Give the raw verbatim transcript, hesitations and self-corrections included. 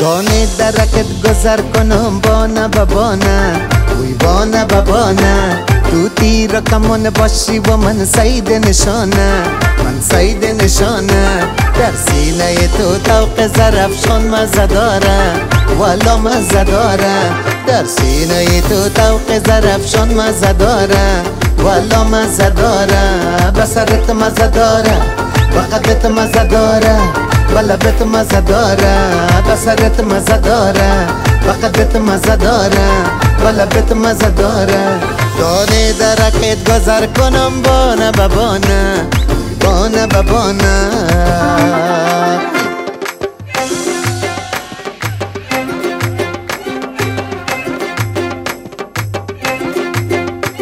گانه درکت گذر کنم بانه ببانه وی بانه ببانه تو تیر کمون باشی و من سید نشانه من سید نشانه در سینه تو توق زرفشان مزه داره والا مزه داره در سینه تو توق زرفشان مزه داره والا مزه داره بسرت مزه داره بقدت مزه داره بلبت مزه داره بسرت مزه داره بقدت مزه داره بلبت مزه داره دانه درکت گذر کنم بانه ببانه بانه ببانه